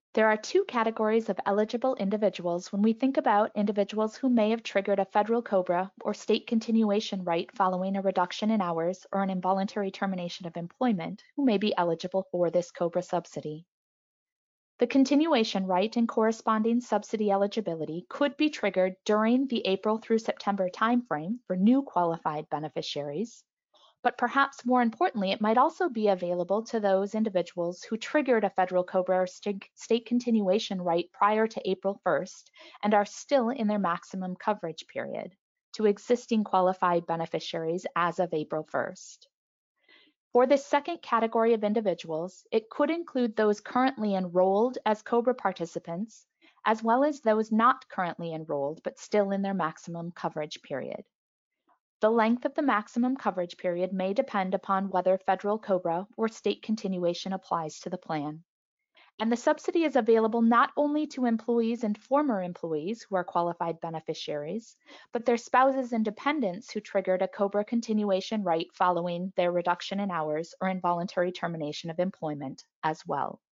There are two categories of eligible individuals when we think about individuals who may have triggered a federal COBRA or state continuation right following a reduction in hours or an involuntary termination of employment who may be eligible for this COBRA subsidy. The continuation right and corresponding subsidy eligibility could be triggered during the April through September timeframe for new qualified beneficiaries, but perhaps more importantly, it might also be available to those individuals who triggered a federal COBRA or state continuation right prior to April 1st and are still in their maximum coverage period to existing qualified beneficiaries as of April 1st. For this second category of individuals, it could include those currently enrolled as COBRA participants, as well as those not currently enrolled but still in their maximum coverage period. The length of the maximum coverage period may depend upon whether federal COBRA or state continuation applies to the plan. And the subsidy is available not only to employees and former employees who are qualified beneficiaries, but their spouses and dependents who triggered a COBRA continuation right following their reduction in hours or involuntary termination of employment as well.